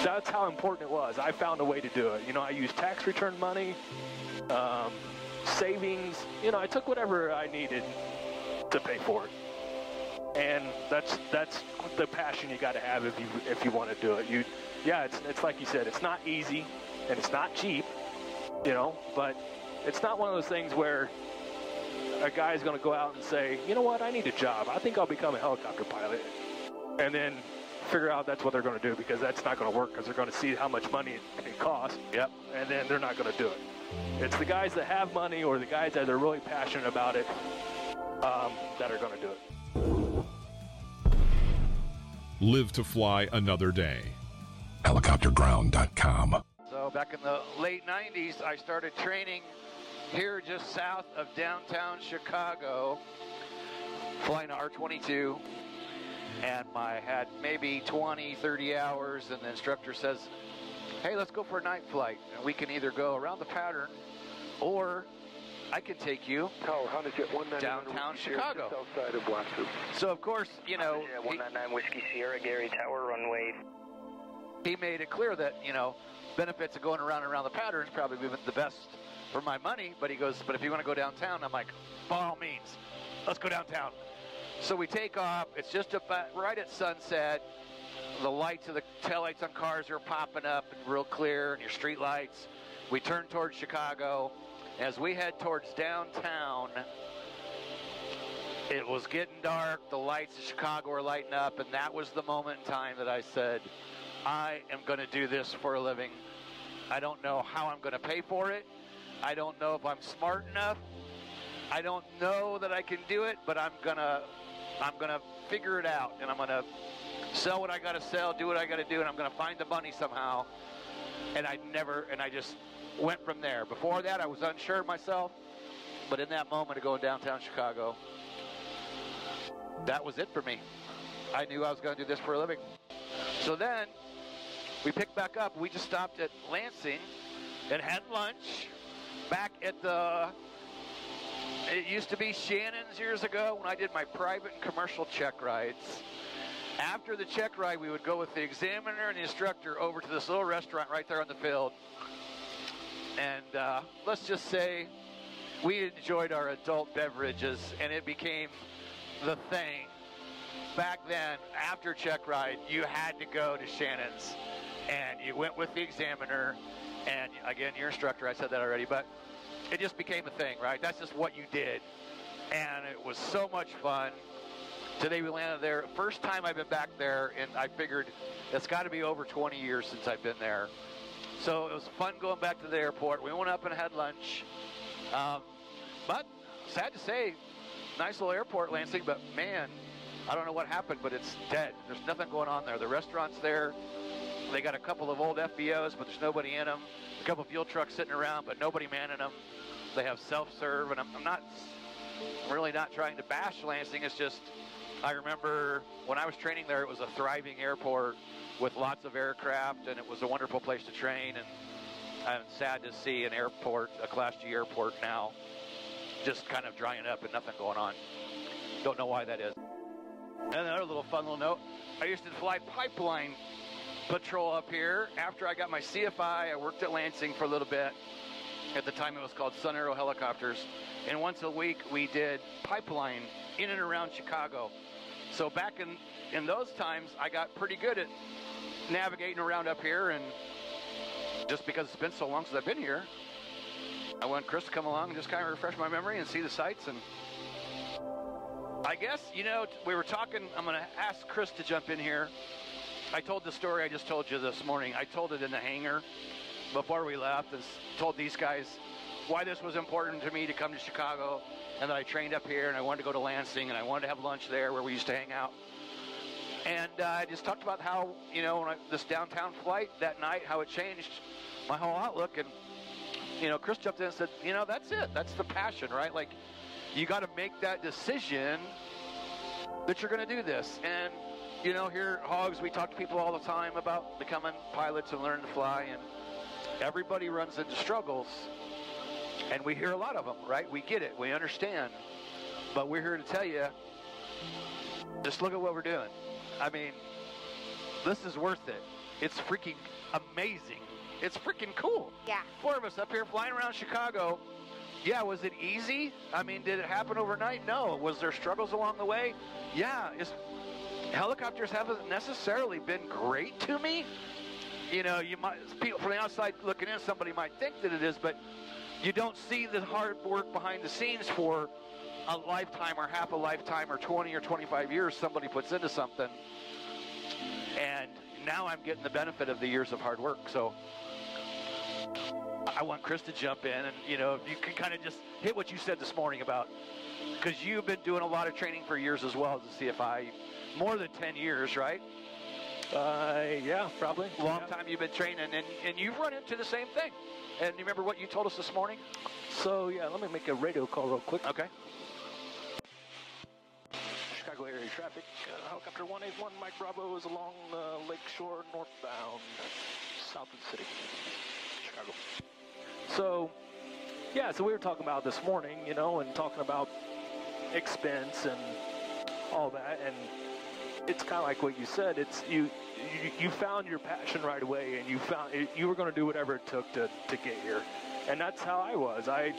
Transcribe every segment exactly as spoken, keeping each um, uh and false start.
That's how important it was. I found a way to do it. You know, I used tax return money, um, savings. You know, I took whatever I needed to pay for it. And that's that's the passion you got to have if you if you want to do it. You, yeah, it's it's like you said, it's not easy and it's not cheap, you know, but it's not one of those things where a guy's going to go out and say, you know what, I need a job. I think I'll become a helicopter pilot, and then figure out that's what they're going to do, because that's not going to work, because they're going to see how much money it, it costs. Yep, and then they're not going to do it. It's the guys that have money or the guys that are really passionate about it um, that are going to do it. Live to fly another day. helicopter ground dot com. So back in the late nineties, I started training here just south of downtown Chicago, flying a R twenty-two, and I had maybe twenty, thirty hours, and the instructor says, hey, let's go for a night flight, and we can either go around the pattern, or I can take you downtown Chicago. Outside of Washoe. So, of course, you know, one ninety-nine Whiskey Sierra, Gary Tower, runway. He made it clear that, you know, benefits of going around and around the pattern is probably the best for my money, but he goes, but if you want to go downtown, I'm like, by all means, let's go downtown. So we take off. It's just about right at sunset. The lights of the taillights on cars are popping up and real clear, and your street lights. We turn towards Chicago. As we head towards downtown, it was getting dark. The lights of Chicago were lighting up, and that was the moment in time that I said, I am going to do this for a living. I don't know how I'm going to pay for it. I don't know if I'm smart enough. I don't know that I can do it, but I'm going to I'm going to figure it out, and I'm going to sell what I got to sell, do what I got to do, and I'm going to find the money somehow. And I never, and I just went from there. Before that, I was unsure of myself, but in that moment of going downtown Chicago, that was it for me. I knew I was going to do this for a living. So then, we picked back up. We just stopped at Lansing and had lunch back at the, it used to be Shannon's years ago when I did my private and commercial check rides. After the check ride, we would go with the examiner and the instructor over to this little restaurant right there on the field. And uh, let's just say we enjoyed our adult beverages, and it became the thing. Back then, after check ride, you had to go to Shannon's, and you went with the examiner, and again, your instructor, I said that already, but it just became a thing, right? That's just what you did, and it was so much fun. Today we landed there. First time I've been back there, and I figured it's got to be over twenty years since I've been there. So it was fun going back to the airport. We went up and had lunch. Um, but sad to say, nice little airport, Lansing, but man, I don't know what happened, but it's dead. There's nothing going on there. The restaurant's there. They got a couple of old F B Os, but there's nobody in them. A couple of fuel trucks sitting around, but nobody manning them. They have self-serve, and I'm, I'm not, I'm really not trying to bash Lansing. It's just, I remember when I was training there, it was a thriving airport with lots of aircraft, and it was a wonderful place to train. And I'm sad to see an airport, a Class G airport now, just kind of drying up and nothing going on. Don't know why that is. And another little fun little note, I used to fly pipeline patrol up here. After I got my C F I, I worked at Lansing for a little bit. At the time it was called Sun Aero Helicopters. And once a week we did pipeline in and around Chicago. So back in, in those times, I got pretty good at navigating around up here, and just because it's been so long since I've been here, I want Chris to come along and just kind of refresh my memory and see the sights. And I guess, you know, we were talking, I'm going to ask Chris to jump in here. I told the story I just told you this morning. I told it in the hangar before we left, and told these guys why this was important to me to come to Chicago, and that I trained up here, and I wanted to go to Lansing, and I wanted to have lunch there where we used to hang out. And uh, I just talked about how, you know, when I, this downtown flight that night, how it changed my whole outlook. And, you know, Chris jumped in and said, you know, that's it. That's the passion, right? Like, you got to make that decision that you're going to do this. And, you know, here at Hogs, we talk to people all the time about becoming pilots and learning to fly. And everybody runs into struggles. And we hear a lot of them, right? We get it. We understand. But we're here to tell you, just look at what we're doing. I mean, this is worth it. It's freaking amazing. It's freaking cool. Yeah. Four of us up here flying around Chicago. Yeah, was it easy? I mean, did it happen overnight? No. Was there struggles along the way? Yeah. It's, helicopters haven't necessarily been great to me. You know, you might, people from the outside looking in, somebody might think that it is, but you don't see the hard work behind the scenes for a lifetime or half a lifetime or twenty or twenty-five years somebody puts into something. And now I'm getting the benefit of the years of hard work. So I want Chris to jump in, and, you know, if you can kind of just hit what you said this morning about, because you've been doing a lot of training for years as well as a C F I, more than ten years, right? Uh, yeah, probably. Long yeah. time you've been training, and, and you've run into the same thing. And you remember what you told us this morning? So, yeah, let me make a radio call real quick. Okay. Chicago area traffic. Uh, helicopter one eight one, Mike Bravo is along uh, Lakeshore northbound, south of the city, Chicago. So, yeah, so we were talking about this morning, you know, and talking about expense and all that, and it's kind of like what you said. It's you, you, you found your passion right away, and you found it, you were going to do whatever it took to, to get here, and that's how I was. I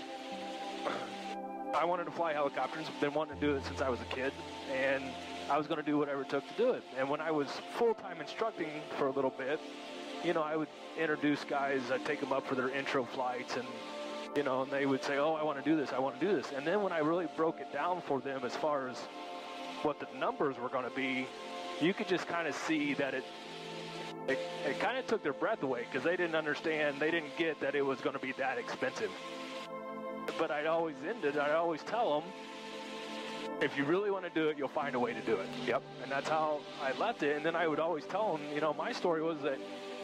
I wanted to fly helicopters, been wanting to do it since I was a kid, and I was going to do whatever it took to do it. And when I was full-time instructing for a little bit, you know, I would introduce guys, I'd take them up for their intro flights, and, you know, and they would say, oh, I want to do this, I want to do this. And then when I really broke it down for them as far as what the numbers were going to be, you could just kind of see that it, it, it kind of took their breath away, because they didn't understand, they didn't get that it was going to be that expensive. But I'd always end it, I'd always tell them, if you really want to do it, you'll find a way to do it. Yep. And that's how I left it. And then I would always tell them, you know, my story was that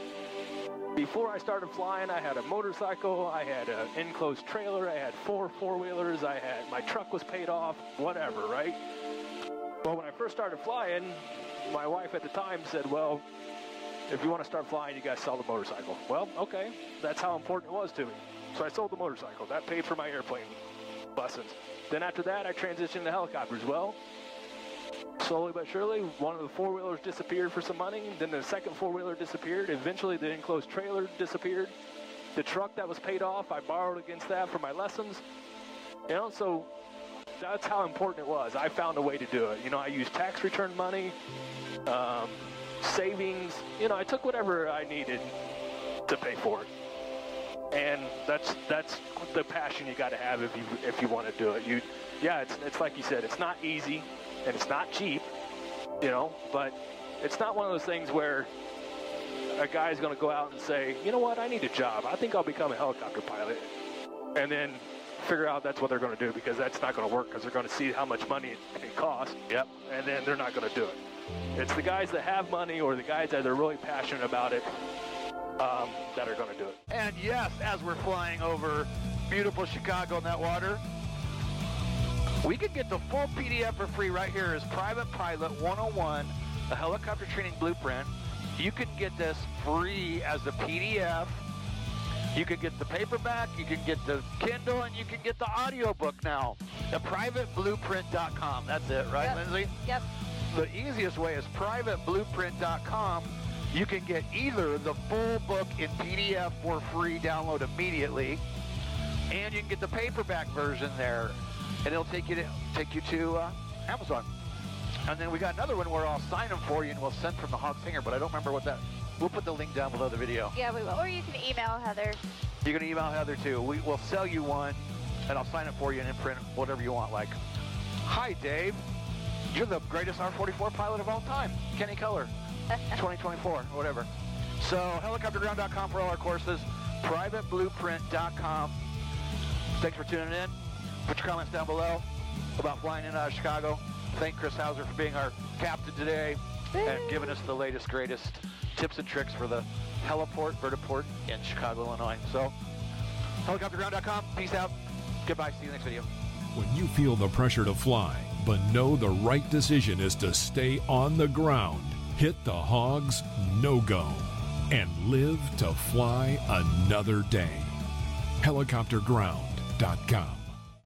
before I started flying, I had a motorcycle, I had an enclosed trailer, I had four four-wheelers, I had, my truck was paid off, whatever, right? Well, when I first started flying, my wife at the time said, well, if you want to start flying, you got to sell the motorcycle. Well, okay, that's how important it was to me. So I sold the motorcycle. That paid for my airplane lessons. Then after that, I transitioned to helicopters. Well, slowly but surely, one of the four-wheelers disappeared for some money. Then the second four-wheeler disappeared. Eventually, the enclosed trailer disappeared. The truck that was paid off, I borrowed against that for my lessons. You know, so that's how important it was. I found a way to do it. You know, I used tax return money, um, savings. You know, I took whatever I needed to pay for it. And that's that's the passion you got to have if you if you want to do it. You, yeah, it's it's like you said, it's not easy and it's not cheap, you know. But it's not one of those things where a guy's going to go out and say, you know what, I need a job. I think I'll become a helicopter pilot, and then figure out that's what they're going to do, because that's not going to work, because they're going to see how much money it, it costs. Yep. And then they're not going to do it. It's the guys that have money, or the guys that are really passionate about it, Um, that are going to do it. And yes, as we're flying over beautiful Chicago in that water, we can get the full P D F for free right here as Private Pilot one oh one, the helicopter training blueprint. You can get this free as a P D F. You can get the paperback, you can get the Kindle, and you can get the audiobook now. The private blueprint dot com. That's it, right, yep. Lindsay? Yep. The easiest way is private blueprint dot com. You can get either the full book in P D F for free, download immediately, and you can get the paperback version there, and it'll take you to take you to uh, Amazon. And then we got another one where I'll sign them for you, and we'll send from the Hawk Singer, but I don't remember what that. We'll put the link down below the video. Yeah, we will. Or you can email Heather. You can email Heather too. We will sell you one, and I'll sign it for you and imprint whatever you want. Like, hi Dave, you're the greatest R forty-four pilot of all time, Kenny Keller. twenty twenty-four, or whatever. So, helicopter ground dot com for all our courses, private blueprint dot com. Thanks for tuning in. Put your comments down below about flying in out of Chicago. Thank Chris Hauser for being our captain today and giving us the latest, greatest tips and tricks for the heliport, vertiport in Chicago, Illinois. So, helicopter ground dot com. Peace out. Goodbye. See you next video. When you feel the pressure to fly, but know the right decision is to stay on the ground, hit the Hogs no-go and live to fly another day. helicopter ground dot com